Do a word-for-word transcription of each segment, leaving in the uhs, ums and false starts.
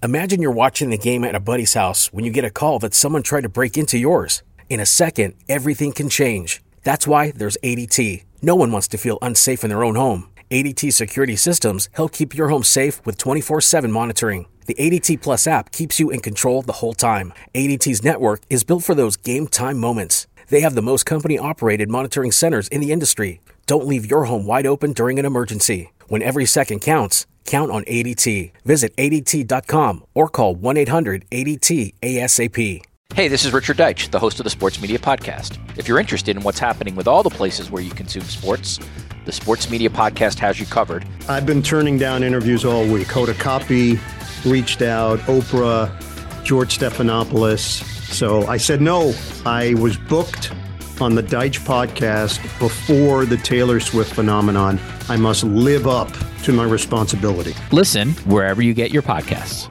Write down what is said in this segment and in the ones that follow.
Imagine you're watching the game at a buddy's house when you get a call that someone tried to break into yours. In a second, everything can change. That's why there's A D T. No one wants to feel unsafe in their own home. A D T security systems help keep your home safe with twenty-four seven monitoring. The A D T Plus app keeps you in control the whole time. A D T's network is built for those game time moments. They have the most company-operated monitoring centers in the industry. Don't leave your home wide open during an emergency. When every second counts, count on A D T. Visit A D T dot com or call one eight hundred A D T A S A P. Hey, this is Richard Deitch, the host of the Sports Media Podcast. If you're interested in what's happening with all the places where you consume sports, the Sports Media Podcast has you covered. I've been turning down interviews all week. Hoda Kotb reached out, Oprah, George Stephanopoulos. So I said no. I was booked on the Deitch podcast before the Taylor Swift phenomenon. I must live up to my responsibility. Listen wherever you get your podcasts.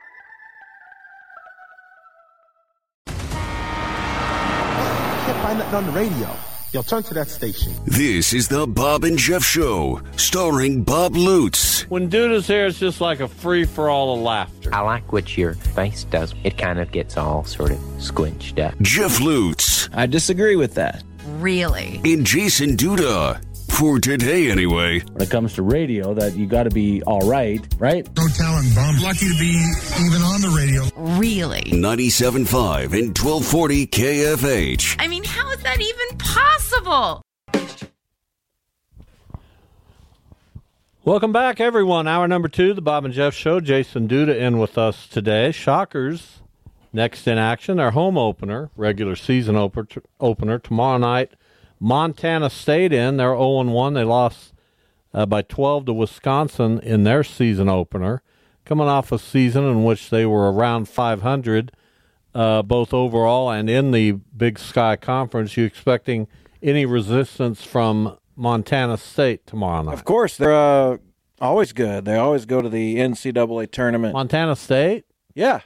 Find that on the radio. You'll turn to that station. This is the Bob and Jeff Show, starring Bob Lutz. When Duda's here, it's just like a free-for-all of laughter. I like what your face does. It kind of gets all sort of squinched up. Jeff Lutz. I disagree with that. Really? And Jason Duda. For today, anyway. When it comes to radio, that you got to be all right, right? Don't tell him, Bob. Lucky to be even on the radio. Really? ninety-seven point five and twelve forty K F H. I mean, how is that even possible? Welcome back, everyone. Hour number two, the Bob and Jeff Show. Jason Duda in with us today. Shockers next in action. Their home opener, regular season opener, opener tomorrow night. Montana State in. They're oh and one. They lost uh, by twelve to Wisconsin in their season opener. Coming off a season in which they were around five hundred, uh, both overall and in the Big Sky Conference. You expecting any resistance from Montana State tomorrow night? Of course. They're uh, always good. They always go to the N C double A tournament. Montana State? Yeah.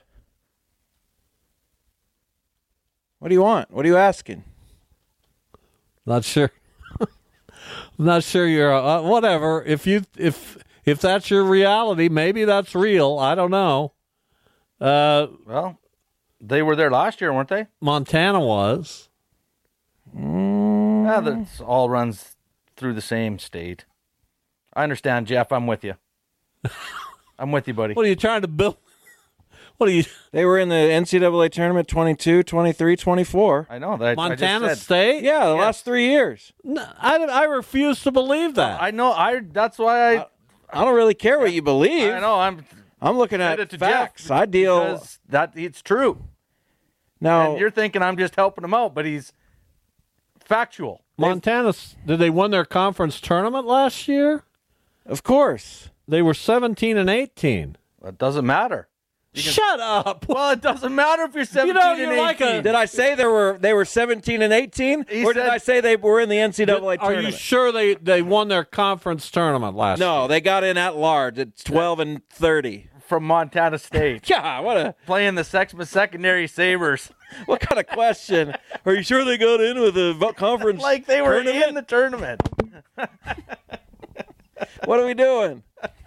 What do you want? What are you asking? Not sure. Not sure you're uh, whatever. If you if if that's your reality, maybe that's real. I don't know. Uh, well, they were there last year, weren't they? Montana was. Mm. Yeah, that all runs through the same state. I understand, Jeff. I'm with you. I'm with you, buddy. What are you trying to build? What are you? They were in the N C double A tournament twenty-two, twenty-three, twenty-four. I know that. Montana I just said, State? Yeah, the yes. last three years. No, I, I refuse to believe that. I know. I. That's why I. I, I don't really care what you believe. I know. I'm. I'm looking at facts. I deal. That it's true. Now and you're thinking I'm just helping him out, but he's factual. Montana. Did they win their conference tournament last year? Of course. They were seventeen and eighteen. It doesn't matter. Can, Shut up. Well, it doesn't matter if you're seventeen you know, and you're eighteen. Like a, did I say they were they were seventeen and eighteen, he or said, did I say they were in the N C double A did, tournament? Are you sure they, they won their conference tournament last no, year? No, they got in at large at twelve and thirty from Montana State. Yeah, what a playing the Sexma secondary Sabres. What kind of question? Are you sure they got in with the conference? Like they were tournament? in the tournament. What are we doing?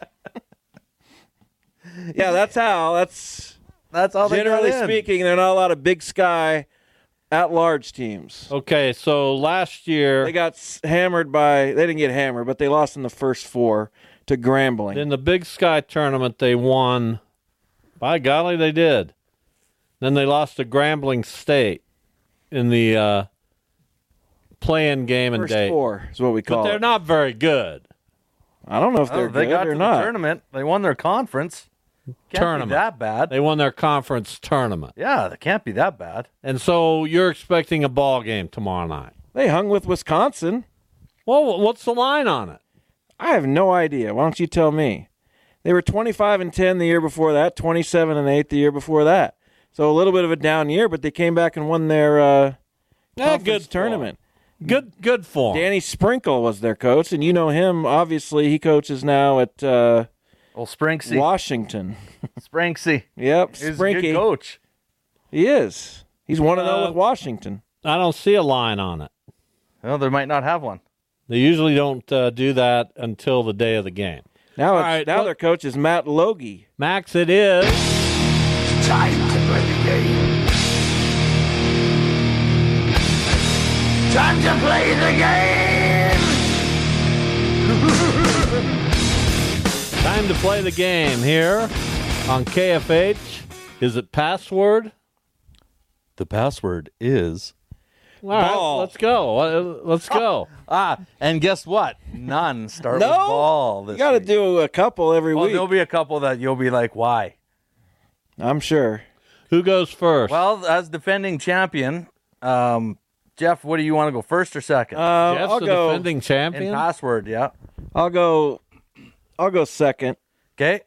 Yeah, that's how. That's that's all. Generally they got in. speaking, there are not a lot of Big Sky at-large teams. Okay, so last year they got hammered by. They didn't get hammered, but they lost in the first four to Grambling. In the Big Sky tournament, they won. By golly, they did. Then they lost to Grambling State in the uh, play-in game and first day. Four is what we call. But they're it. not very good. I don't know if they're oh, they good got or to not. The tournament. They won their conference. Can't tournament. Be that bad. They won their conference tournament. Yeah, they can't be that bad. And so you're expecting a ball game tomorrow night. They hung with Wisconsin. Well, what's the line on it? I have no idea. Why don't you tell me? They were twenty-five and ten the year before that, twenty-seven and eight the year before that. So a little bit of a down year, but they came back and won their uh, yeah, good tournament. Good, good form. Danny Sprinkle was their coach, and you know him. Obviously, he coaches now at uh, well, Sprinksy. Washington. Sprinksy. Yep, He's Sprinky. a good coach. He is. He's one and zero Uh, with Washington. I don't see a line on it. Well, they might not have one. They usually don't uh, do that until the day of the game. Now, All it's, right, now well, their coach is Matt Logie. Max, it is Time to play the game. Time to play the game. Time to play the game here on K F H. Is it password? The password is All right, ball. let's go. Uh, Let's go. Ah, and guess what? None start No? with ball. This You got to week. do a couple every Well, week. there'll be a couple that you'll be like, why? I'm sure. Who goes first? Well, as defending champion, um, Jeff, what do you want to go, first or second? Uh, Jeff's I'll the go. defending In champion. password, yeah. I'll go. I'll go second. Okay.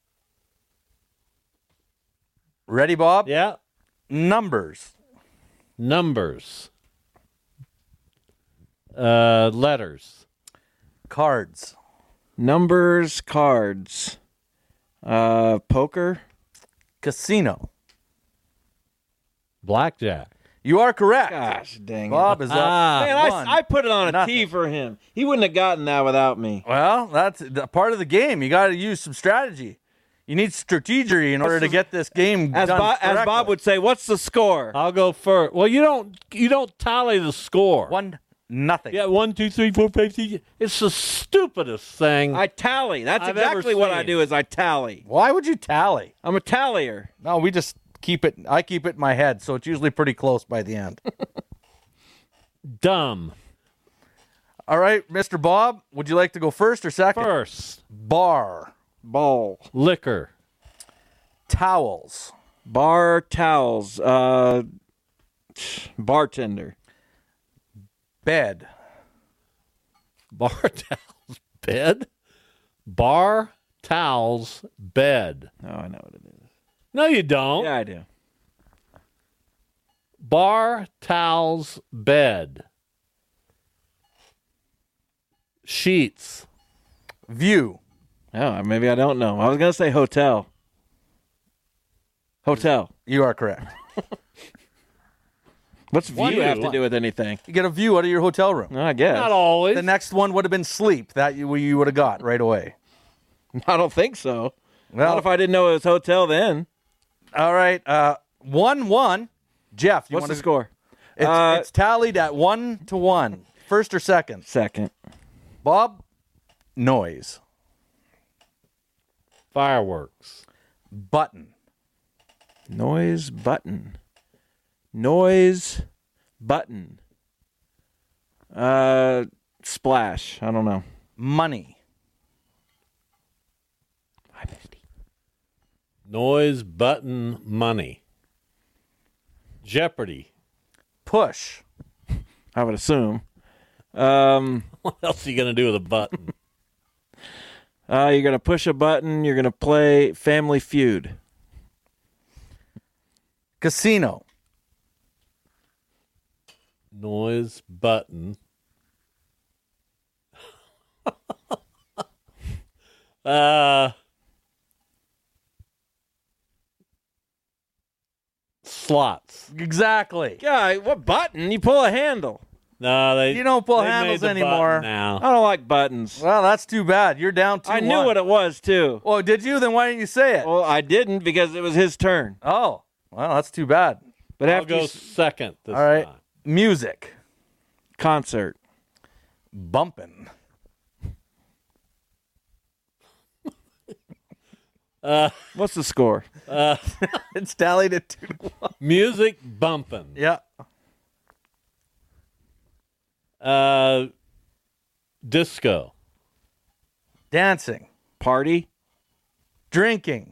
Ready, Bob? Yeah. Numbers. Numbers. Uh, letters. Cards. Numbers, cards. Uh, poker. Casino. Blackjack. You are correct. Gosh dang it. Bob is up. Ah. Man, one. I, I put it on a Nothing. T for him. He wouldn't have gotten that without me. Well, that's the part of the game. You got to use some strategy. You need strategy in order to get this game As, done Bob, as correctly. Bob would say, what's the score? I'll go first. Well, you don't. You don't tally the score. One nothing. Yeah, one, two, three, four, five, six. It's the stupidest thing. I tally. That's I've ever exactly what I seen. do is I tally. Why would you tally? I'm a tallier. No, we just keep it. I keep it in my head, so it's usually pretty close by the end. Dumb. All right, Mister Bob, would you like to go first or second? First. Bar. Ball. Liquor. Towels. Bar towels. Uh, bartender. Bed. Bar towels. Bed. Bar towels. Bed. Oh, I know what it is. No, you don't. Yeah, I do. Bar towels. Bed. Sheets. View. Oh, maybe I don't know. I was gonna say hotel. Hotel. You are correct. What's view One have view. to do with anything? You get a view out of your hotel room. I guess. Not always. The next one would have been sleep. That you, you would have got right away. I don't think so. Well, Not if I didn't know it was hotel then. all right. Uh, one one. Jeff, you What's want the to score? It's, Uh, it's tallied at one to one. First or second? Second. Bob. Noise. Fireworks. Button. Noise button. Noise button. Uh, splash. I don't know. Money. Noise button money. Jeopardy. Push. I would assume. Um, What else are you going to do with a button? uh, you're gonna push a button. You're gonna play Family Feud. Casino. Noise button. uh, slots. Exactly. Yeah, what button? You pull a handle. No, they. You don't pull they made handles the button anymore. now. I don't like buttons. Well, that's too bad. You're down two. I knew what it was too. Oh, did you? Then why didn't you say it? Well, I didn't because it was his turn. Oh, well, that's too bad. But I'll after go you s- second this All right. time. Music. concert. Bumping. Uh, What's the score? Uh, it's tallied at two to one. Music bumping. Yeah. Uh, disco. Dancing. Party. Drinking.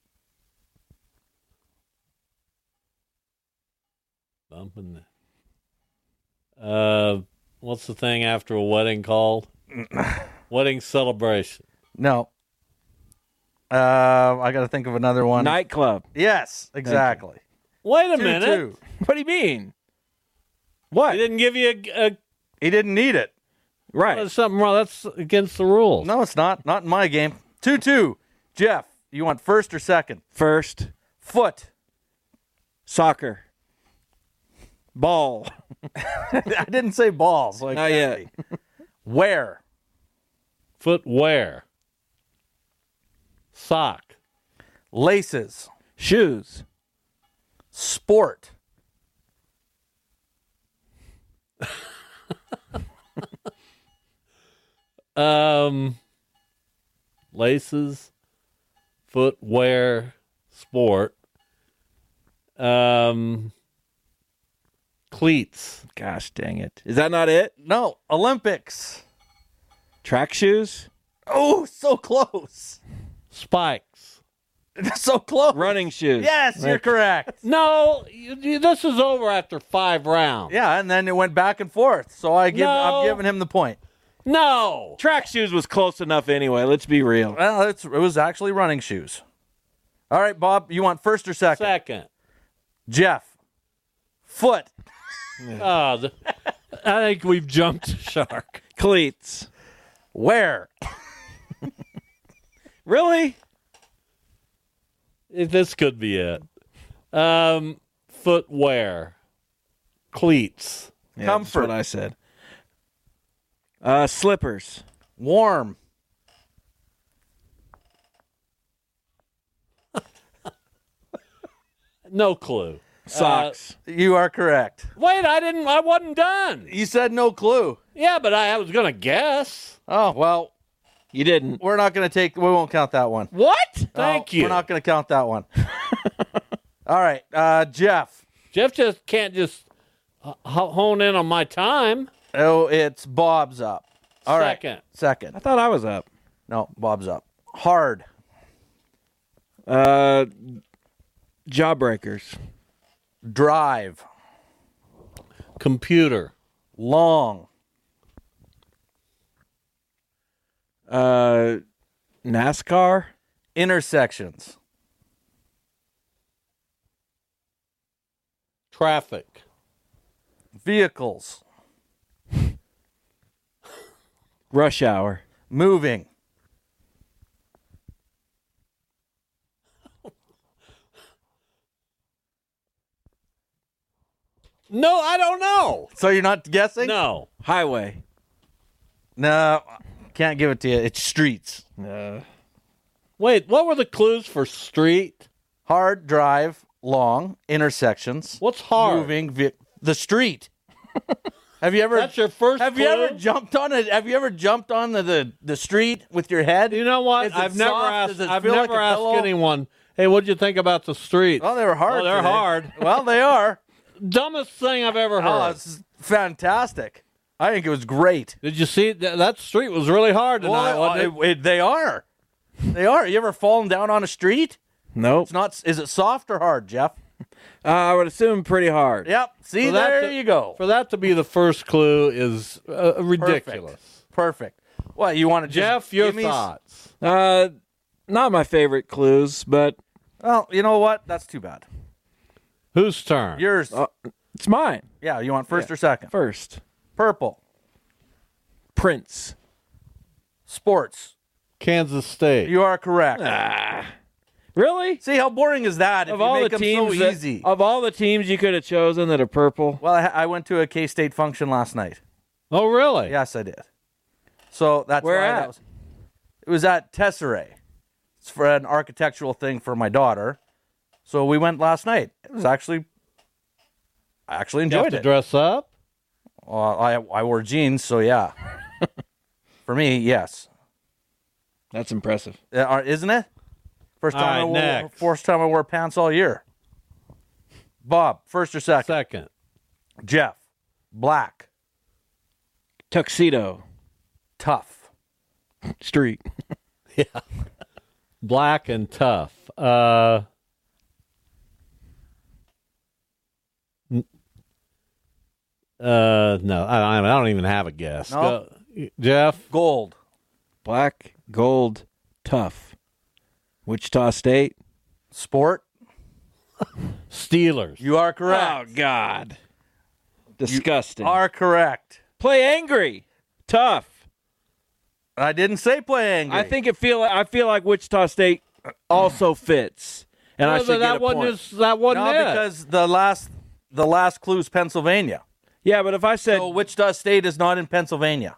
Bumping. Uh, what's the thing after a wedding called? Wedding celebration. No. Uh, I got to think of another one. Nightclub. Yes, exactly. Wait a Two, minute. two. What do you mean? What? He didn't give you a. a He didn't need it. Right. There's something wrong. That's against the rules. No, it's not. Not in my game. two two. Jeff, you want first or second? First. Foot. Soccer. Ball. I didn't say balls. Like Not yet. Where? Footwear. Sock. Laces. Shoes. Sport. um, laces, footwear, sport. Um, cleats. Gosh dang it. Is that not it? No, Olympics. Track shoes? Oh, so close. Spikes. So close. Running shoes. Yes, you're correct. No, you, you, this is over after five rounds. Yeah, and then it went back and forth. So I give, No. I'm giving him the point. No. Track shoes was close enough anyway. Let's be real. Well, it's, it was actually running shoes. All right, Bob, you want first or second? Second. Jeff. Foot. Oh, the, I think we've jumped the shark. Cleats. Where? Really? This could be it. Um, footwear. Cleats. Yeah, Comfort. That's what I said. Uh, slippers. Warm. No clue. Socks. Uh, you are correct. Wait, I didn't. I wasn't done. You said no clue. Yeah, but I, I was gonna guess. Oh, well, You didn't. we're not going to take, we won't count that one. What? No, Thank you. We're not going to count that one. All right, uh, Jeff. Jeff just can't just uh, ho- hone in on my time. Oh, it's Bob's up. All right, Second. Second. I thought I was up. No, Bob's up. Hard. Uh, jawbreakers. Drive. Computer. Long. Uh, NASCAR. Intersections. Traffic. Vehicles. Rush hour. Moving. No, I don't know. So you're not guessing? No. Highway. No, can't give it to you. It's streets. Uh, Wait, what were the clues for street? Hard, drive, long, intersections. What's hard? Moving, vi- the street. Have you ever? That's your first Have clue? you ever jumped on it? Have you ever jumped on the, the, the street with your head? You know what? Is it I've never soft? asked. Does it I've feel never like a asked pillow? anyone. Hey, what'd you think about the streets? Well, they were hard. Oh, they're today. hard. Well, they are. Dumbest thing I've ever heard. Oh, it's fantastic. I think it was great. Did you see that? That street was really hard tonight, Well, wasn't it? it- it- they are. They are. You ever fallen down on a street? nope. It's not. Is it soft or hard, Jeff? Uh, I would assume pretty hard. Yep. See, For that there to- you go. For that to be the first clue is uh, ridiculous. Perfect. What you want to Jeff, your thoughts? Uh, not my favorite clues, but Well, you know what? That's too bad. Whose turn? Yours. uh, it's mine. Yeah. You want first Yeah. or second? First. Purple. Prince. Sports. Kansas State. You are correct. Ah. Really? See how boring is that? If Of you all the make them teams, so that- easy. of all the teams you could have chosen that are purple. Well, I, I went to a K-State function last night. Oh, really? Yes, I did. So that's Where why at? that was. It was at Tesserae. It's for an architectural thing for my daughter. So we went last night. It was actually, I actually You have enjoyed to it. dress up? Well, I I wore jeans, so yeah. For me, yes. That's impressive. Uh, are- isn't it? First All time right, I wore, next. first time I wore pants all year. Bob, first or second? Second. Jeff, black, Tuxedo. tough. Street. Yeah. Black and tough. Uh, n- uh, no, I, I don't even have a guess. No? Go- Jeff? Gold. Black, gold, tough. Wichita State. Sport. Steelers. You are correct. Oh, God. Disgusting. You are correct. Play angry. Tough. I didn't say play angry. I think it feel I feel like Wichita State also fits. And I No, should that get a wasn't point. his- that wasn't no, it. because the last the last clue is Pennsylvania. Yeah, but if I said So Wichita State is not in Pennsylvania.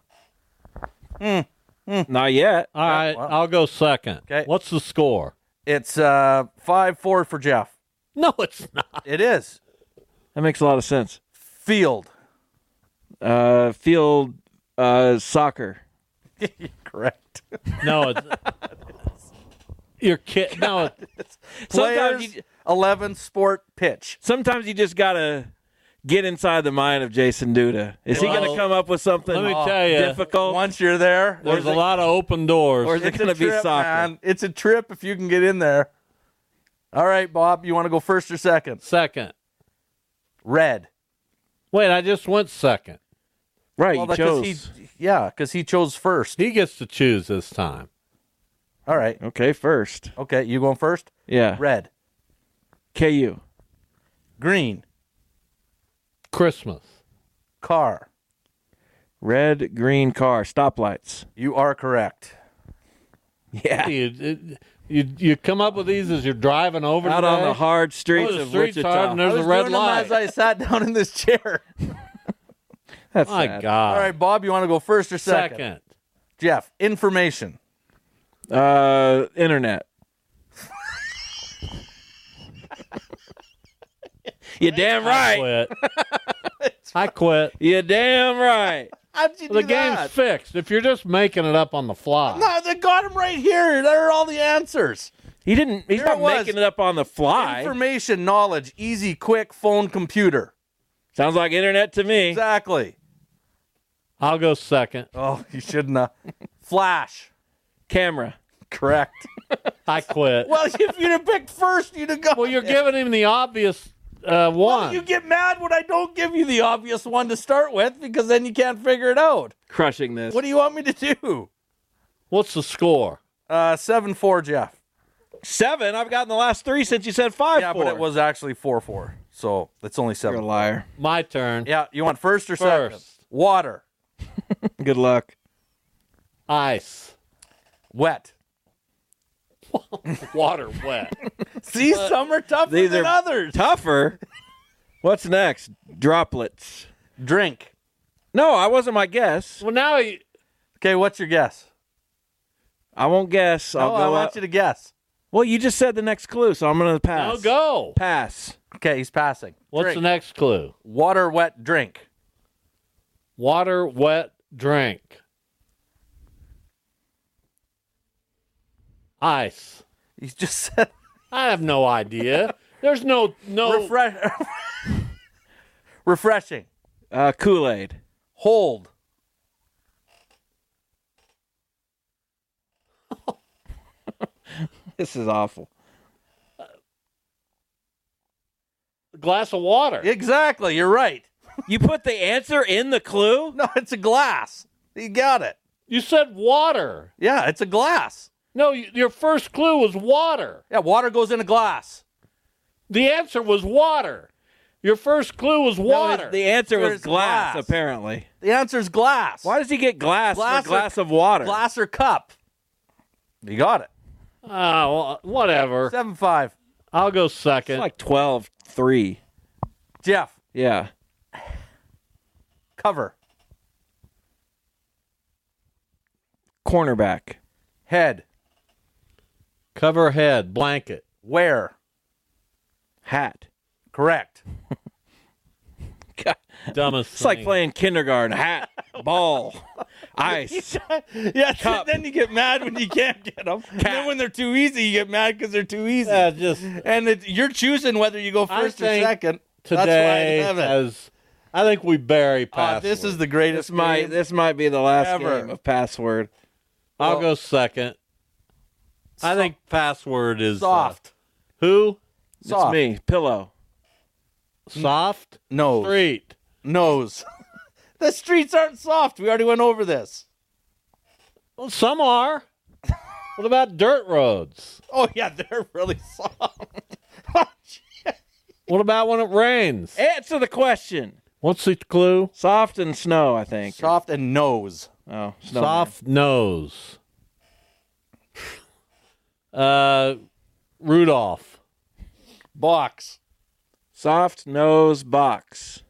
not yet. All right, well. I'll go second. Okay. What's the score? It's uh, five four for Jeff. No, it's not. It is. That makes a lot of sense. Field. Uh, field uh, soccer. Correct. No, it's, you're kidding. No, it's, Players, you, eleven, sport, pitch. Sometimes you just got to get inside the mind of Jason Duda. Is Well, he going to come up with something let me tell you, difficult? Once you're there, there's a lot of open doors. Or is it it's going a to be trip, soccer? man. It's a trip if you can get in there. All right, Bob, you want to go first or second? Second. Red. Wait, I just went second. Right, Well, you because chose. he, yeah, because he chose first. He gets to choose this time. All right. Okay, first. Okay, you going first? Yeah. Red. K U. Green. Christmas. Car. Red, green car. Stoplights. You are correct. Yeah. You, you, you come up with these as you're driving over Out on today? the hard streets Oh, the of streets Wichita. hard and there's I was a red doing them light. as I sat down in this chair. That's My sad. God. All right, Bob, you want to go first or second? Second. Jeff, information. Uh, internet. You damn I right. quit. I quit. You damn right. How'd you The do game's that? fixed. If you're just making it up on the fly. No, they got him right here. There are all the answers. He didn't. He's There not it was. making it up on the fly. Information, knowledge, easy, quick, phone, computer. Sounds like internet to me. Exactly. I'll go second. Oh, you shouldn't have. Flash. Camera. Correct. I quit. Well, if you'd have picked first, you'd have gone. Well, you're giving him the obvious uh, one. Well, you get mad when I don't give you the obvious one to start with because then you can't figure it out. Crushing this. What do you want me to do? What's the score? Uh, seven four, Jeff. Seven? I've gotten the last three since you said five. Yeah, four. but it was actually four four, so it's only You're seven. a liar. My turn. Yeah, you want first or second? First. Water. Good luck. Ice. Wet. Water wet. See, some are tougher These than are others. Tougher. What's next? Droplets. Drink. No, I wasn't my guess. Well, now you, Okay, what's your guess? I won't guess. I'll No, go I want out- you to guess. Well, you just said the next clue, so I'm going to pass. now go. Pass. Okay, he's passing. What's Drink. the next clue? Water, wet, drink. Water wet drink. Ice. He just said I have no idea. There's no no. refresh. Refreshing. Uh, Kool-Aid. Hold. This is awful. glass of water. Exactly, you're right. You put the answer in the clue? No, it's a glass. You got it. You said water. Yeah, it's a glass. No, y- your first clue was water. Yeah, water goes in a glass. The answer was water. Your first clue was water. No, the answer was There's glass, glass. apparently. The answer's glass. Why does he get glass, Glass for a glass or- of water? Glass or cup. You got it. Oh, well, whatever. seven five. I'll go second. It's like twelve three. Jeff, Yeah. cover. Cornerback. Head. Cover head, blanket. Wear. Hat. Correct. God, Dumbest it's like thing. playing kindergarten. Hat, ball, ice. Yeah, Cup. then you get mad when you can't get them. And then when they're too easy, you get mad because they're too easy. Yeah, just And it, you're choosing whether you go I first or think second. today That's why I have it. as I think we bury Uh, password. this is the greatest This might game. this might be the last Ever. game of password. I'll well- go second. I think password is uh, soft. who? Soft. It's me. Pillow. Soft? Nose. Street. Nose. The streets aren't soft. We already went over this. Well, some are. What about dirt roads? Oh, yeah, they're really soft. What about when it rains? Answer the question. What's the clue? Soft and snow, I think. Soft and nose. Oh, snow. Soft nose. Uh, Rudolph. Box. Soft nose box.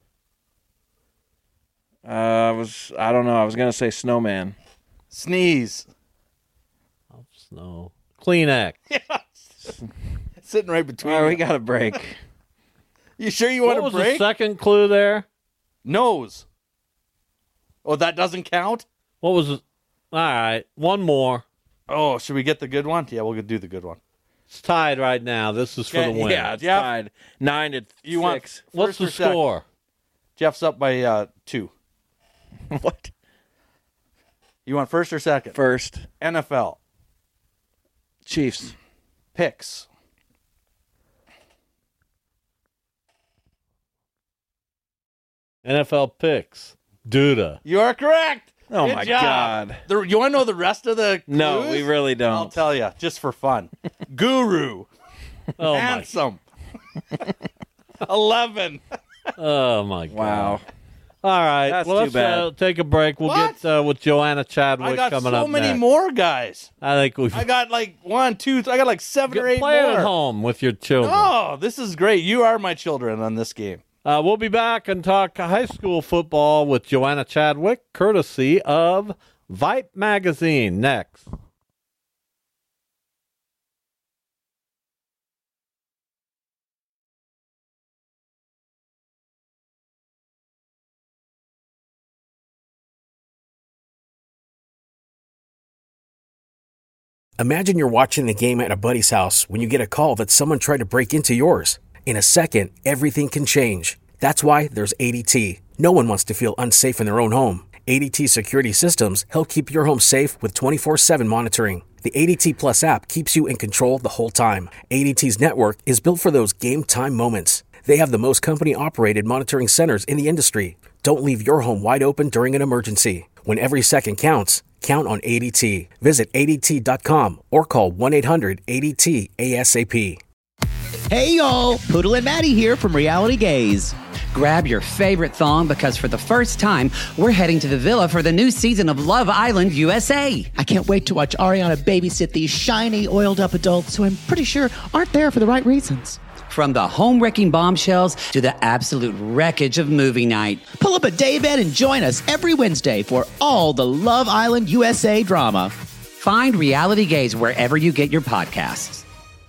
Uh, I was I don't know. I was gonna say snowman. Sneeze. Snow. Kleenex. sitting right between. All right, you. we got a break. You sure you want What a was break? the second clue there? Nose. Oh, that doesn't count? What was it? All right, one more. Oh, should we get the good one? Yeah, we'll do the good one. It's tied right now. This is for Okay, the win. Yeah, it's Jeff, tied. Nine to You six. want What's first or the second? score? Jeff's up by uh, two. What? You want first or second? First. N F L. Chiefs. Picks. N F L picks. Duda. You are correct. Oh, Good my job. God. The, you want to know the rest of the clues? No, we really don't. I'll tell you, just for fun. Guru. Oh, my. Handsome. Eleven. Oh, my God. Wow. All right. That's well, too let's bad. Uh, take a break. We'll What? get uh, with Joanna Chadwick I got coming so up many next. more guys. I think we've I got like one, two, th- I got like seven Get- or eight play it more. at home with your children. Oh, this is great. You are my children on this game. Uh, we'll be back and talk high school football with Joanna Chadwick, courtesy of Vipe Magazine, next. Imagine you're watching the game at a buddy's house when you get a call that someone tried to break into yours. In a second, everything can change. That's why there's A D T. No one wants to feel unsafe in their own home. A D T security systems help keep your home safe with twenty-four seven monitoring. The A D T Plus app keeps you in control the whole time. A D T's network is built for those game time moments. They have the most company-operated monitoring centers in the industry. Don't leave your home wide open during an emergency. When every second counts, count on A D T. Visit A D T dot com or call one eight hundred A D T A S A P. Hey y'all, Poodle and Maddie here from Reality Gaze. Grab your favorite thong because for the first time, we're heading to the villa for the new season of Love Island U S A. I can't wait to watch Ariana babysit these shiny, oiled up adults who I'm pretty sure aren't there for the right reasons. From the home-wrecking bombshells to the absolute wreckage of movie night. Pull up a daybed and join us every Wednesday for all the Love Island U S A drama. Find Reality Gaze wherever you get your podcasts.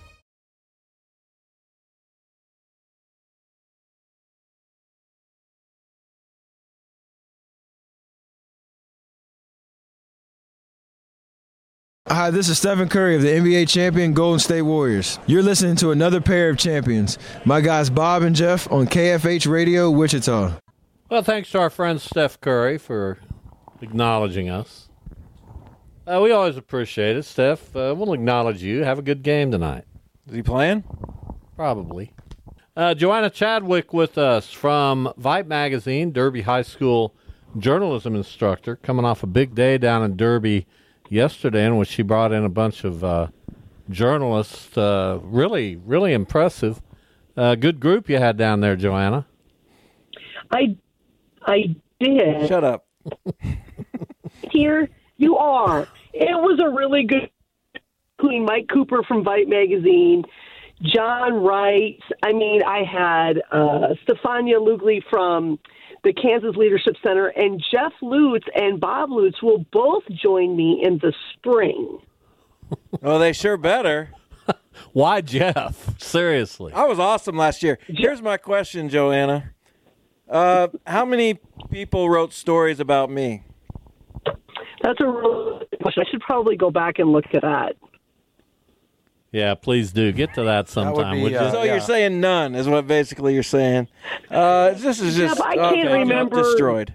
Hi, this is Stephen Curry of the N B A champion Golden State Warriors. You're listening to another pair of champions, my guys Bob and Jeff on K F H Radio, Wichita. Well, thanks to our friend Steph Curry for acknowledging us. Uh, we always appreciate it, Steph. Uh, we'll acknowledge you. Have a good game tonight. Is he playing? Probably. Uh, Joanna Chadwick with us from Vipe Magazine, Derby High School journalism instructor, coming off a big day down in Derby yesterday in which she brought in a bunch of uh, journalists. Uh, really, really impressive. Uh, good group you had down there, Joanna. I, I did. Shut up. Here you are. It was a really good, including Mike Cooper from Vipe Magazine, John Wright. I mean, I had uh, Stefania Lugli from the Kansas Leadership Center, and Jeff Lutz and Bob Lutz will both join me in the spring. Well, they sure better. Why Jeff? Seriously. I was awesome last year. Here's my question, Joanna. Uh, how many people wrote stories about me? That's a really good question. I should probably go back and look at that. Yeah, please do. Get to that sometime. be, would you? uh, So yeah. you're saying none is what basically you're saying. Uh, this is just Jeff, I can't okay, remember- destroyed.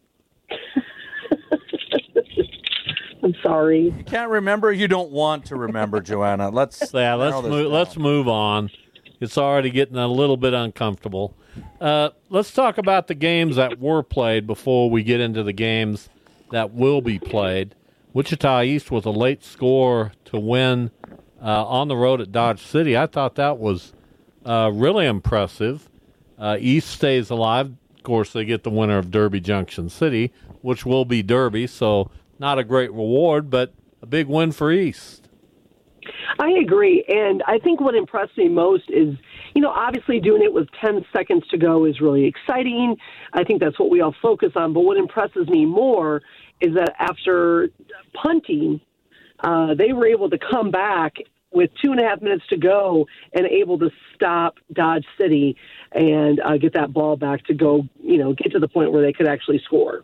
I'm sorry. You can't remember. You don't want to remember, Joanna. Let's Yeah, let's narrow this move. down. Let's move on. It's already getting a little bit uncomfortable. Uh, let's talk about the games that were played before we get into the games that will be played. Wichita East with a late score to win uh, on the road at Dodge City. I thought that was uh, really impressive. Uh, East stays alive. Of course, they get the winner of Derby Junction City, which will be Derby, so not a great reward, but a big win for East. I agree. And I think what impressed me most is, you know, obviously doing it with ten seconds to go is really exciting. I think that's what we all focus on. But what impresses me more is that after punting, uh, they were able to come back with two and a half minutes to go and able to stop Dodge City and uh, get that ball back to go, you know, get to the point where they could actually score.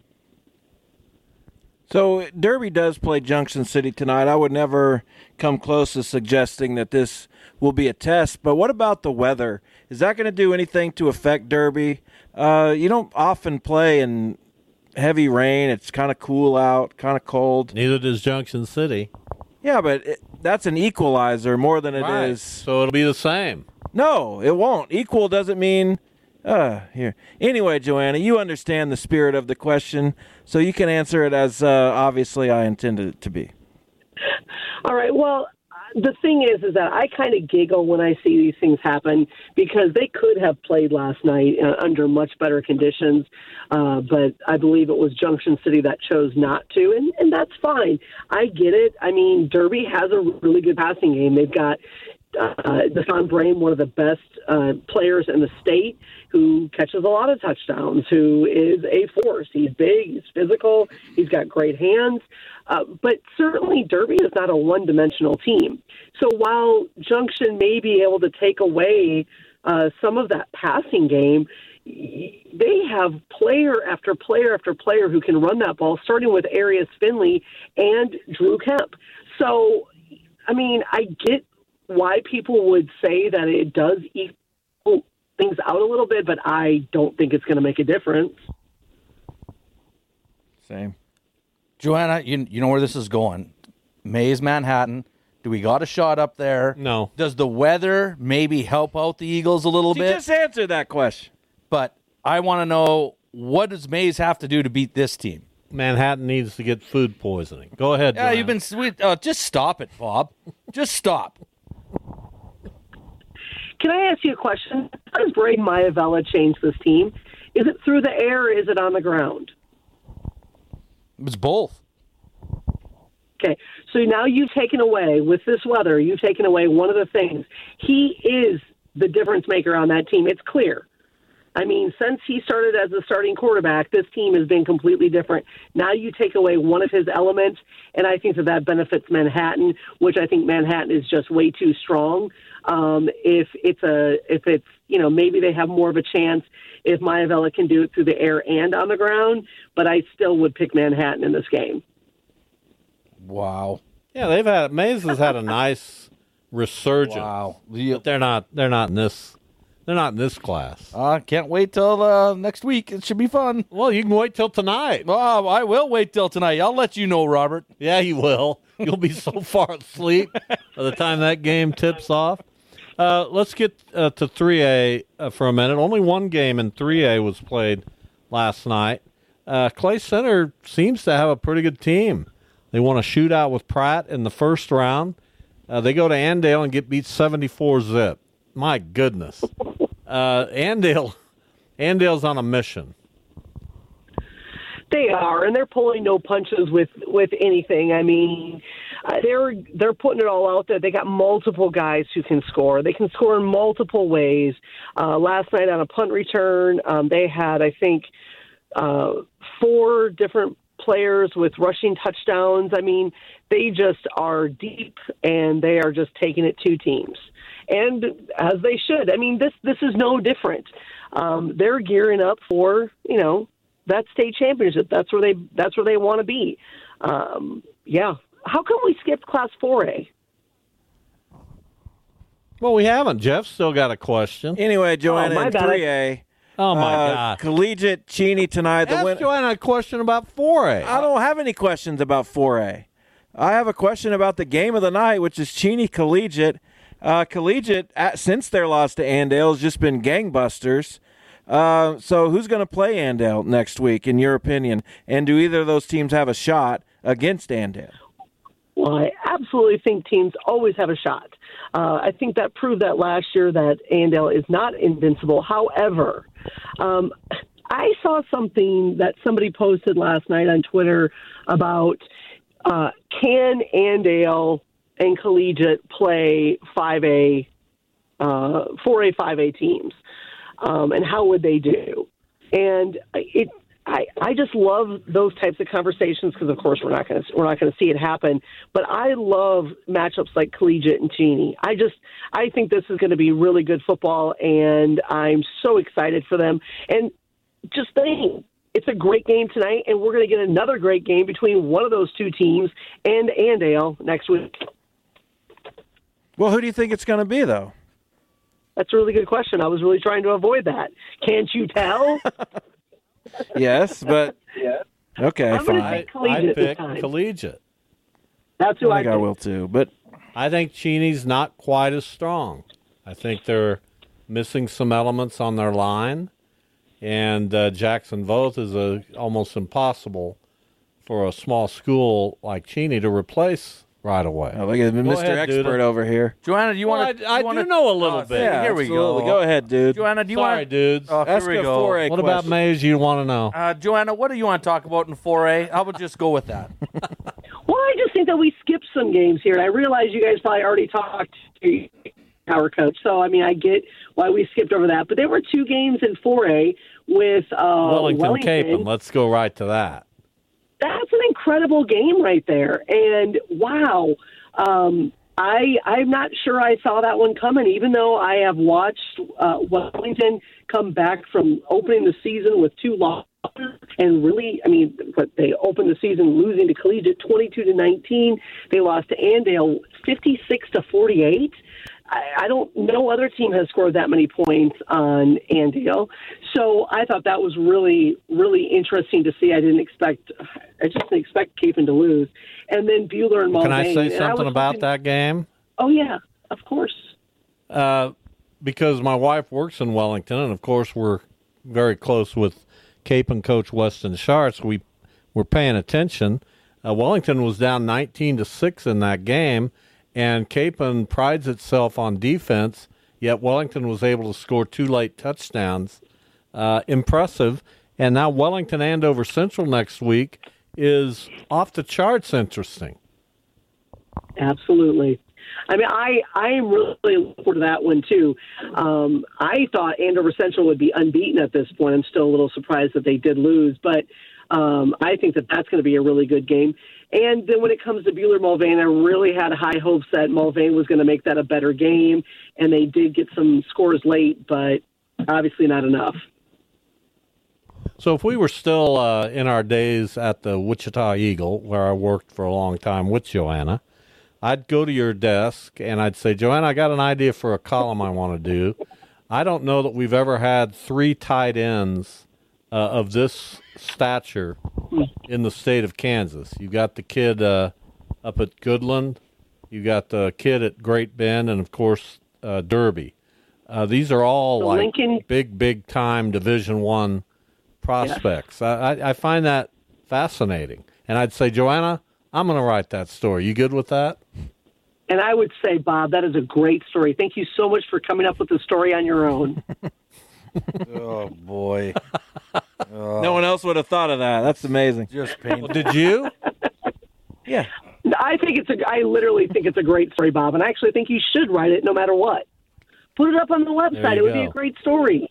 So Derby does play Junction City tonight. I would never come close to suggesting that this will be a test. But what about the weather? Is that going to do anything to affect Derby? Uh, you don't often play in heavy rain. It's kind of cool out, kind of cold. Neither does Junction City. Yeah, but it, that's an equalizer more than it Right. is. So it'll be the same. No, it won't. Equal doesn't mean uh here. Anyway, Joanna, you understand the spirit of the question, so you can answer it as uh, obviously I intended it to be. All right. Well, the thing is, is that I kind of giggle when I see these things happen because they could have played last night uh, under much better conditions, uh, but I believe it was Junction City that chose not to, and, and that's fine. I get it. I mean, Derby has a really good passing game. They've got uh, Deshaun Brame, one of the best uh, players in the state, who catches a lot of touchdowns, who is a force. He's big, he's physical, he's got great hands. Uh, but certainly Derby is not a one-dimensional team. So while Junction may be able to take away uh, some of that passing game, they have player after player after player who can run that ball, starting with Arias Finley and Drew Kemp. So, I mean, I get why people would say that it does equal things out a little bit, but I don't think it's going to make a difference. Same. Joanna, you, you know where this is going. Mays, Manhattan. Do we got a shot up there? No. Does the weather maybe help out the Eagles a little You bit? just answered that question. But I want to know, what does Mays have to do to beat this team? Manhattan needs to get food poisoning. Go ahead, Yeah, Joanna. you've been sweet. Uh, just stop it, Bob. Just stop. Can I ask you a question? How does Braden Maivella change this team? Is it through the air or is it on the ground? It's both. Okay, so now you've taken away, with this weather, you've taken away one of the things. He is the difference maker on that team. It's clear. I mean, since he started as the starting quarterback, this team has been completely different. Now you take away one of his elements, and I think that that benefits Manhattan, which I think Manhattan is just way too strong. Um, if it's a, if it's, you know, maybe they have more of a chance if Maivella can do it through the air and on the ground, but I still would pick Manhattan in this game. Wow. Yeah, they've had Mays has had a nice resurgence. Wow. But they're not they're not in this they're not in this class. I uh, can't wait till uh, next week. It should be fun. Well, you can wait till tonight. Oh, I will wait till tonight. I'll let you know, Robert. Yeah, you will. You'll be so far asleep by the time that game tips off. Uh, let's get uh, to three A uh, for a minute. Only one game in three A was played last night. Uh, Clay Center seems to have a pretty good team. They won a shootout with Pratt in the first round. Uh, they go to Andale and get beat seventy-four zip. My goodness. Uh, Andale, Andale's on a mission. They are, and they're pulling no punches with, with anything. I mean, uh, they're they're putting it all out there. They got multiple guys who can score. They can score in multiple ways. Uh, last night on a punt return, um, they had, I think, uh, four different players with rushing touchdowns. I mean, they just are deep, and they are just taking it to teams. And as they should. I mean, this this is no different. Um, they're gearing up for, you know, that state championship. That's where they that's where they want to be. Um, yeah. How come we skipped Class four A? Well, we haven't. Jeff's still got a question. Anyway, Joanna, Oh, my in bad. three A. Oh, my uh, God. Collegiate Cheney tonight. The Ask win- Joanna a question about four A. I don't have any questions about four A. I have a question about the game of the night, which is Cheney Collegiate. Uh, Collegiate, at, since their loss to Andale, has just been gangbusters. Uh, so who's going to play Andale next week, in your opinion? And do either of those teams have a shot against Andale? Well, I absolutely think teams always have a shot. Uh, I think that proved that last year that Andale is not invincible. However, um, I saw something that somebody posted last night on Twitter about uh, can Andale and Collegiate play five A, uh, four A, five A teams, um, and how would they do? And it I, I just love those types of conversations because, of course, we're not going to we're not going to see it happen. But I love matchups like Collegiate and Cheney. I just I think this is going to be really good football, and I'm so excited for them. And just think, it's a great game tonight, and we're going to get another great game between one of those two teams and Andale next week. Well, who do you think it's going to be, though? That's a really good question. I was really trying to avoid that. Can't you tell? Yes, but yeah. Okay, I'm fine. gonna pick Collegiate I'd pick this time. Collegiate. That's who I I think I think. will too, but I think Cheney's not quite as strong. I think they're missing some elements on their line, and uh, Jackson Voth is a, almost impossible for a small school like Cheney to replace right away. Oh, look at Go Mister ahead, Expert Duda. over here. Joanna, do you Well, want to? I, I do know a little bit. Yeah, here we absolutely. go. Go ahead, dude. Joanna, do you Sorry, want? dudes. Oh, Ask here we a go. four A What about question. Mays you want to know? Uh, Joanna, what do you want to talk about in four A? How about just go with that? Well, I just think that we skipped some games here. And I realize you guys probably already talked to our coach, so I mean, I get why we skipped over that. But there were two games in four A with uh, Wellington, Wellington. Capon. Let's go right to that. That's an incredible game right there. And wow, um, I I'm not sure I saw that one coming. Even though I have watched uh, Wellington come back from opening the season with two losses, and really, I mean, but they opened the season losing to Collegiate twenty-two to nineteen. They lost to Andale fifty-six to forty-eight. I, I don't. No other team has scored that many points on Andale. So I thought that was really, really interesting to see. I didn't expect. I just didn't expect Capon to lose. And then Bueller and Mulvane. Can I say And I something was about hoping- that game? Oh yeah, of course. Uh, because my wife works in Wellington, and of course we're very close with Capon coach Weston Schartz. We were paying attention. Uh, Wellington was down nineteen to six in that game, and Capon prides itself on defense. Yet Wellington was able to score two late touchdowns. Uh, impressive. And now Wellington Andover Central next week is off the charts interesting. Absolutely. I mean, I I am really looking forward to that one too. Um, I thought Andover Central would be unbeaten at this point. I'm still a little surprised that they did lose, but um, I think that that's going to be a really good game. And then when it comes to Bueller Mulvane, I really had high hopes that Mulvane was going to make that a better game, and they did get some scores late, but obviously not enough. So if we were still uh, in our days at the Wichita Eagle, where I worked for a long time with Joanna, I'd go to your desk and I'd say, Joanna, I got an idea for a column I want to do. I don't know that we've ever had three tight ends uh, of this stature in the state of Kansas. You got the kid uh, up at Goodland, you got the kid at Great Bend, and of course uh, Derby. Uh, these are all So like Lincoln- big, big time Division One prospects. I, I, I find that fascinating. And I'd say, Joanna, I'm going to write that story. You good with that? And I would say, Bob, that is a great story. Thank you so much for coming up with the story on your own. Oh, boy. Oh, No one else would have thought of that. That's amazing. just painful. Did you? Yeah. I think it's a. I literally think it's a great story, Bob, and I actually think you should write it no matter what. Put it up on the website. There you It would be go. a great story.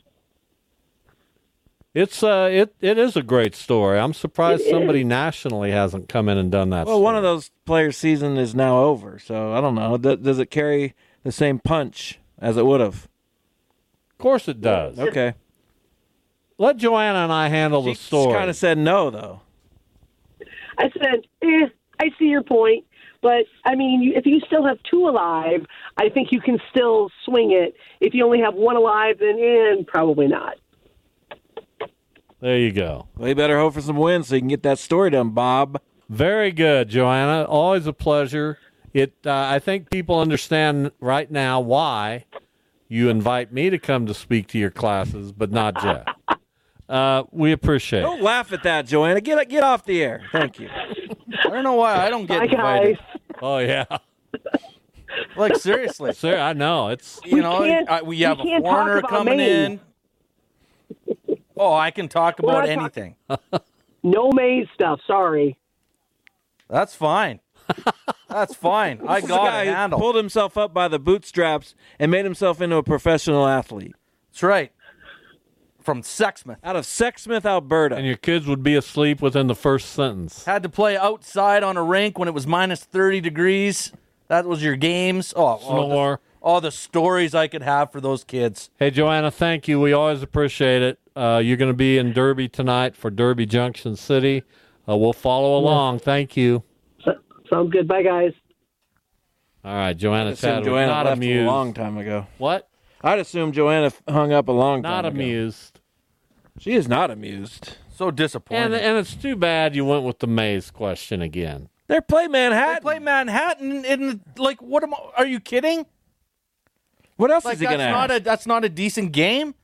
It's uh, it it is a great story. I'm surprised It somebody is. nationally hasn't come in and done that. Well, one story. of those players' season is now over, so I don't know. Does, does it carry the same punch as it would have? Of course it does. Okay. Let Joanna and I handle the She story. kind of said no, though. I said, eh, I see your point, but I mean, you, if you still have two alive, I think you can still swing it. If you only have one alive, then eh, probably not. There you go. Well, you better hope for some wins so you can get that story done, Bob. Very good, Joanna. Always a pleasure. It. Uh, I think people understand right now why you invite me to come to speak to your classes, but not Jeff. Uh, we appreciate Don't it. laugh at that, Joanna. Get get off the air. Thank you. I don't know why I don't get Bye, invited. guys. Oh yeah, Like, seriously. sir. I know it's. You We know, can't- I, we we have a can't talk foreigner about coming Maine. in. Oh, I can talk We're about not talk- anything. No Mays stuff. Sorry. That's fine. That's fine. I This is a got guy it who handled. pulled himself up by the bootstraps and made himself into a professional athlete. That's right. from Sexsmith. Out of Sexsmith, Alberta. And your kids would be asleep within the first sentence. Had to play outside on a rink when it was minus thirty degrees. That was your games. Oh, Snore. Oh, the, all the stories I could have for those kids. Hey, Joanna, thank you. We always appreciate it. Uh, you're going to be in Derby tonight for Derby Junction City. Uh, we'll follow along. Thank you. Sounds good. Bye, guys. All right, Joanna I'd assume Tad was Joanna not left amused. a long time ago. What? I'd assume Joanna f- hung up a long time Not ago. amused. She is not amused. So disappointed. And, and it's too bad you went with the Maze question again. They play Manhattan. They play Manhattan in, like, what am I, are you kidding? What else Like, is he going to that's ask? not a That's not a decent game?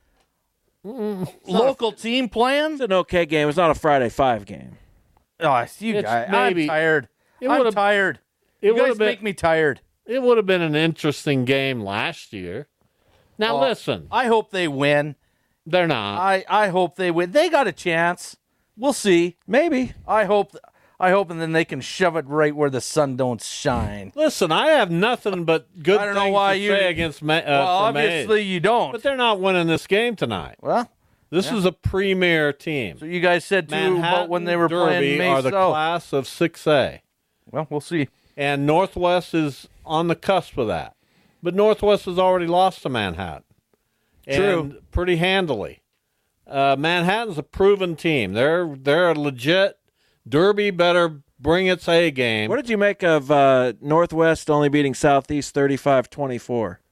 Local team playing? It's an okay game. It's not a Friday five game. Oh, I see you It's guys. maybe- I'm tired. It I'm would've- tired. It You would guys have been. make me tired. It would have been an interesting game last year. Now Oh, listen, I hope they win. they're not. I, I hope they win. They got a chance. We'll see. Maybe. I hope. I hope, and then they can shove it right where the sun don't shine. Listen, I have nothing but good I don't things know why to you- say against Ma- uh, well, for Maze. obviously you don't. But they're not winning this game tonight. Well, This yeah. is a premier team. So you guys said too Manhattan about when they were Derby playing Maze are the South. class of six A. Well, we'll see. And Northwest is on the cusp of that. But Northwest has already lost to Manhattan. True. And pretty handily. Uh, Manhattan's a proven team. They're they're a legit. Derby better bring its A game. What did you make of uh, Northwest only beating Southeast thirty-five twenty-four?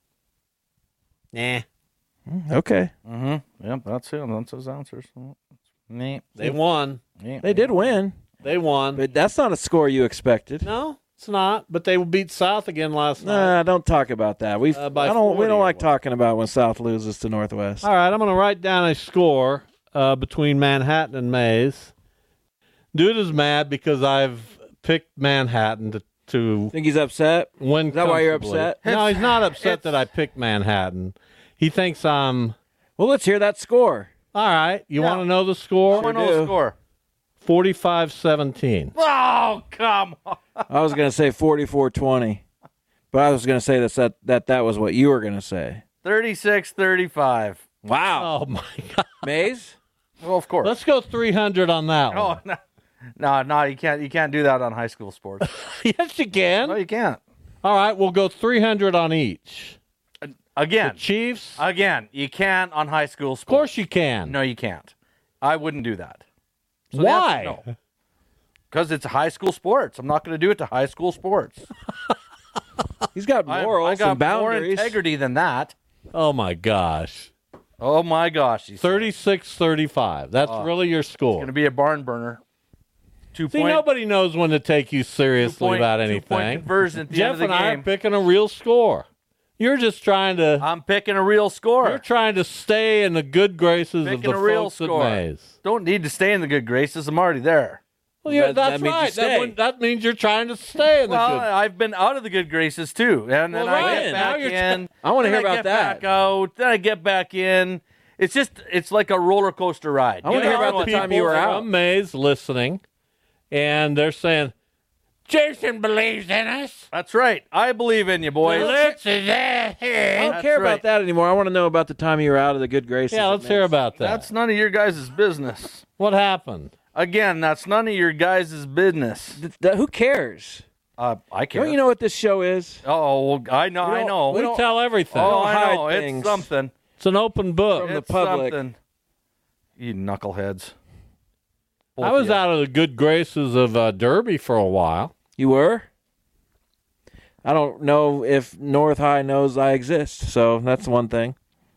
Nah. Okay. Mm-hmm. Yep, that's it. That's his answers. Nah. They won. Yeah. They did win. They won. But that's not a score you expected. No, it's not. But they beat South again last night. Nah, don't talk about that. We Uh, by I don't. We forty don't or like what? talking about when South loses to Northwest. All right, I'm going to write down a score uh, between Manhattan and Maze. Dude is mad because I've picked Manhattan to, to Think he's upset? win. Is that why you're comfortably. upset? No, he's not upset It's- that I picked Manhattan. He thinks I'm. Well, let's hear that score. All right, you Yeah. want to know the I score? want to know the do. score. forty-five seventeen. Oh, come on. I was going to say forty-four twenty, but I was going to say that, that that that was what you were going to say. thirty-six thirty-five. Wow. Oh, my God. Maze? Well, of course. Let's go three hundred on that Oh, one. no. No, no, you can't. You can't do that on high school sports. Yes, you can. No, you can't. All right, we'll go three hundred on each. Again, The Chiefs? again, you can't on high school Of sports. course you can. No, you can't. I wouldn't do that. So the Why? answer is no. Because it's high school sports. I'm not going to do it to high school sports. He's got I- morals I got and boundaries. more integrity than that. Oh, my gosh. Oh my gosh, he's thirty-six thirty-five. That's Oh. really your score. going to be a barn burner. Two See, point. nobody knows when to take you seriously two point- about two point anything. conversion at the Jeff end of the and I game. are picking a real score. You're just trying to. I'm picking a real score. You're trying to stay in the good graces Picking of the a real folks score. at Maze. Don't need to stay in the good graces. I'm already there. Well, yeah, That- that's that means you right. That, stay. would- that means you're trying to stay in the Well, good. I've been out of the good graces too, and then Well, I right. get Now back you're in. I wanna then hear about get that. Back out. Then I get back in. It's just, it's like a roller coaster ride. I wanna You hear know about what the time people- you were out. From Maze listening, and they're saying, Jason believes in us. That's right. I believe in you, boys. Let's is there. I don't That's care right. about that anymore. I want to know about the time you were out of the good graces. Yeah, at let's hear Maze. about that. That's none of your guys' business. What happened? Again, that's none of your guys' business. Th- th- who cares? Uh, I care. Don't you know what this show is? Oh, well, I know. We I don't- know. We don't- tell everything. oh, don't I hide know. things. It's something. It's an open book. From the It's public. something. You knuckleheads. Both I of was you. out of the good graces of uh, Derby for a while. You were? I don't know if North High knows I exist, so that's one thing.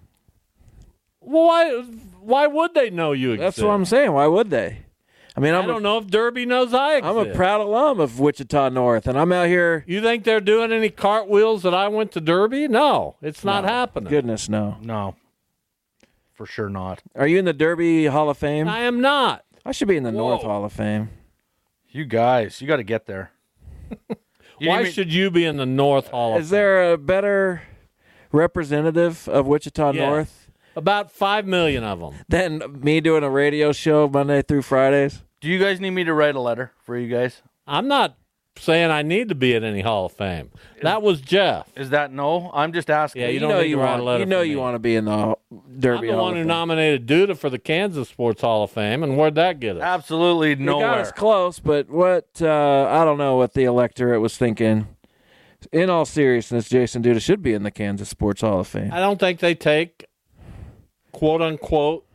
Well, why? Why would they know you exist? That's what I'm saying. Why would they? I mean, I I'm don't a, know if Derby knows I exist. I'm a proud alum of Wichita North, and I'm out here. You think they're doing any cartwheels that I went to Derby? No, it's not No, happening. Goodness, no. No. For sure not. Are you in the Derby Hall of Fame? I am not. I should be in the Whoa. North Hall of Fame. You guys, you got to get there. You Why mean- should you be in the North Hall of Is there a better representative of Wichita Yes. North About five million of them. than me doing a radio show Monday through Fridays? Do you guys need me to write a letter for you guys? I'm not saying I need to be at any Hall of Fame. That was Jeff. Is that no? I'm just asking. Yeah, you, You don't know need you to write want. a letter You know for you me. want to be in the Derby. I'm the Hall one of who Fame. nominated Duda for the Kansas Sports Hall of Fame, and where'd that get us? Absolutely It got nowhere. us close, but what? Uh, I don't know what the electorate was thinking. In all seriousness, Jason Duda should be in the Kansas Sports Hall of Fame. I don't think they take quote unquote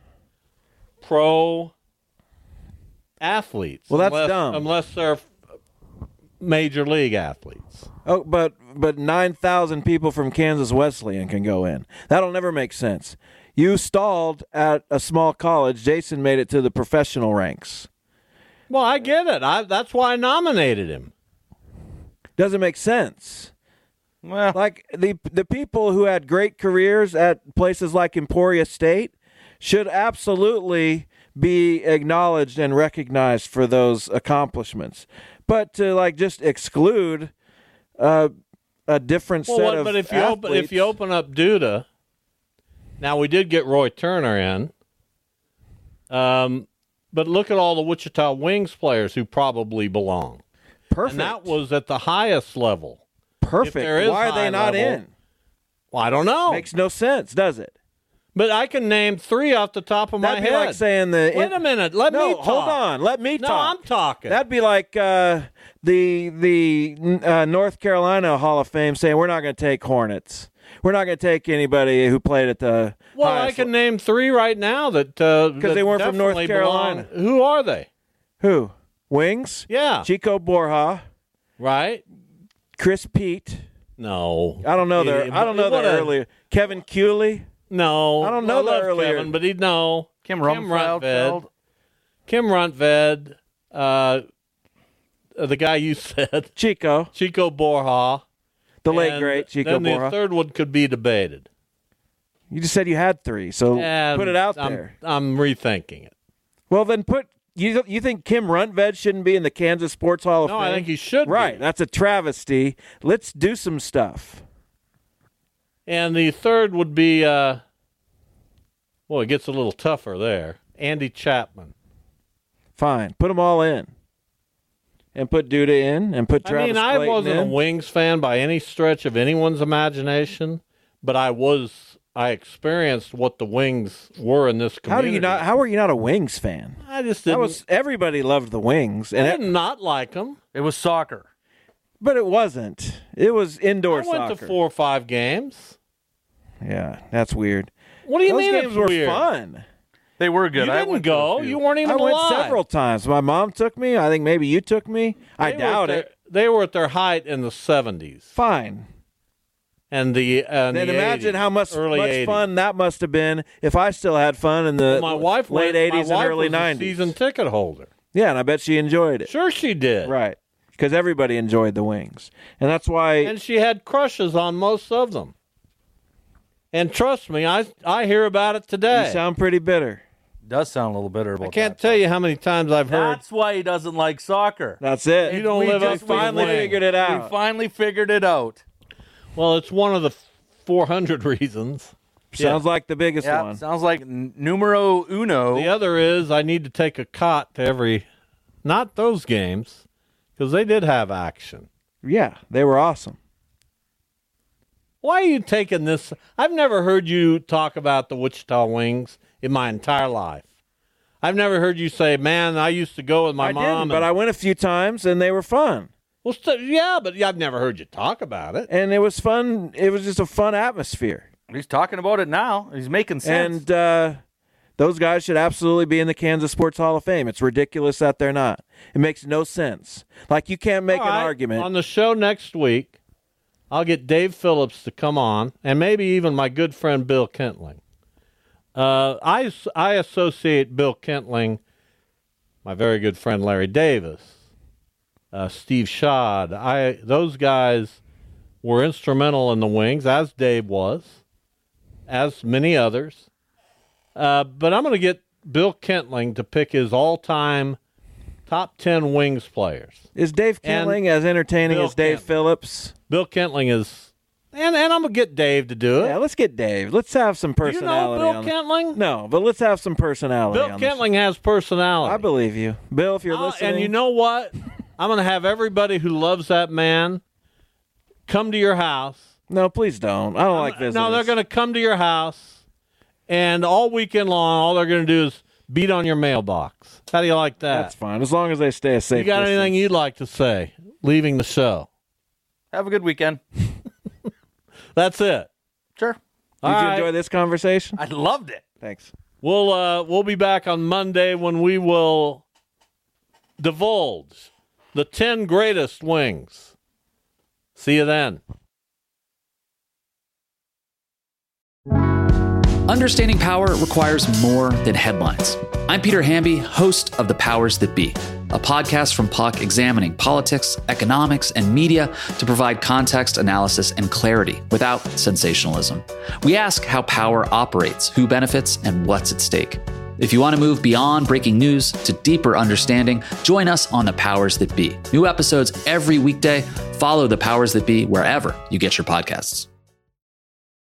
pro athletes. Well, that's unless, dumb. Unless they're major league athletes. Oh, but but nine thousand people from Kansas Wesleyan can go in. That'll never make sense. You stalled at a small college. Jason made it to the professional ranks. Well, I get it. I, that's why I nominated him. Doesn't make sense. Well, like the the people who had great careers at places like Emporia State should absolutely be acknowledged and recognized for those accomplishments. But to like just exclude uh, a different Well, set what, of but if you open if you open up Duda, now we did get Roy Turner in. Um, but look at all the Wichita Wings players who probably belong. Perfect. And that was at the highest level. Perfect. If there is Why are high they not level- in? Well, I don't know. Makes no sense, does it? But I can name three off the top of my That'd be head. like saying the. Wait a minute. Let no, me talk. hold on. Let me No, talk. I'm talking. That'd be like uh, the the uh, North Carolina Hall of Fame saying we're not going to take Hornets. We're not going to take anybody who played at the. Well, I highest can name three right now that because Because they weren't from North Carolina. Who are they? Who? Wings? Yeah. Chico Borja. Right. Chris Pete. No. I don't know their. It- I don't know what their a- earlier. Kevin Cooley. No. I don't know I that love earlier. Kevin, but he'd know. Kim Kim Rumfeld. Runtved. Kim Runtved. Uh, the guy you said. Chico. Chico Borja. The late And great Chico then Borja. the third one could be debated. You just said you had three, so And put it out I'm, there. I'm rethinking it. Well, then put you. You think Kim Runtved shouldn't be in the Kansas Sports Hall of No, Fame? I think he should be. Right, that's a travesty. Let's do some stuff. And the third would be, uh, well, it gets a little tougher there. Andy Chapman. Fine, put them all in, and put Duda in, and put Travis I mean, I Clayton wasn't in. a Wings fan by any stretch of anyone's imagination, but I was. I experienced what the Wings were in this How community. do you not? How are you not a Wings fan? I just That didn't. was everybody loved the Wings, I and did not like them. It was soccer. but it wasn't. It was indoor I went soccer. to four or five games. Yeah, that's weird. What do you Those mean games it's were weird? fun. They were good. You I didn't went to a go. few. You weren't even I went alive. several times. My mom took me. I think maybe you took me. I They were doubt at their- it. They were at their height in the seventies. Fine. And the and Then the imagine eighties, how much, early much eighties. fun that must have been if I still had fun in the Well, my wife late went, eighties my and wife early was a nineties. season ticket holder. Yeah, and I bet she enjoyed it. Sure, she did. Right. Because everybody enjoyed the Wings. And that's why. And she had crushes on most of them. And trust me, I I hear about it today. You sound pretty bitter. Does sound a little bitter about I can't that. tell you how many times I've heard. That's why he doesn't like soccer. That's it. You don't We live just up to finally the wing. figured it We out. finally figured it out. Well, it's one of the four hundred reasons. Sounds like the biggest Yeah, one. sounds like n- numero uno. The other is I need to take a cot to every, not those games, because they did have action. Yeah, they were awesome. Why are you taking this? I've never heard you talk about the Wichita Wings in my entire life. I've never heard you say, man, I used to go with my I mom. didn't, but and- I went a few times and they were fun. Well, st- yeah, but I've never heard you talk about it. And it was fun. It was just a fun atmosphere. He's talking about it now. He's making sense. And uh, those guys should absolutely be in the Kansas Sports Hall of Fame. It's ridiculous that they're not. It makes no sense. Like, you can't make All an right, argument. On the show next week, I'll get Dave Phillips to come on, and maybe even my good friend Bill Kentling. Uh, I, I associate Bill Kentling, my very good friend Larry Davis, uh, Steve Schad. I those guys were instrumental in the Wings, as Dave was, as many others. Uh, but I'm going to get Bill Kentling to pick his all-time top ten Wings players. Is Dave And Kentling as entertaining Bill as Dave Kentling. Phillips? Bill Kentling is, and and I'm gonna get Dave to do it. Yeah, let's get Dave. Let's have some Do you know personality. Bill on the- Kentling? No, but let's have some personality. Bill on this. Kentling has personality. I believe you, Bill. If you're Uh, listening, and you know what? I'm going to have everybody who loves that man come to your house. No, please don't. I don't like visitors. No, they're going to come to your house, and all weekend long, all they're going to do is beat on your mailbox. How do you like that? That's fine, as long as they stay a safe You got distance. anything you'd like to say leaving the show? Have a good weekend. That's it. Sure. Did All you right. enjoy this conversation? I loved it. Thanks. We'll uh, we'll be back on Monday when we will divulge the ten greatest wings. See you then. Understanding power requires more than headlines. I'm Peter Hamby, host of The Powers That Be, a podcast from Puck examining politics, economics, and media to provide context, analysis, and clarity without sensationalism. We ask how power operates, who benefits, and what's at stake. If you want to move beyond breaking news to deeper understanding, join us on The Powers That Be. New episodes every weekday. Follow The Powers That Be wherever you get your podcasts.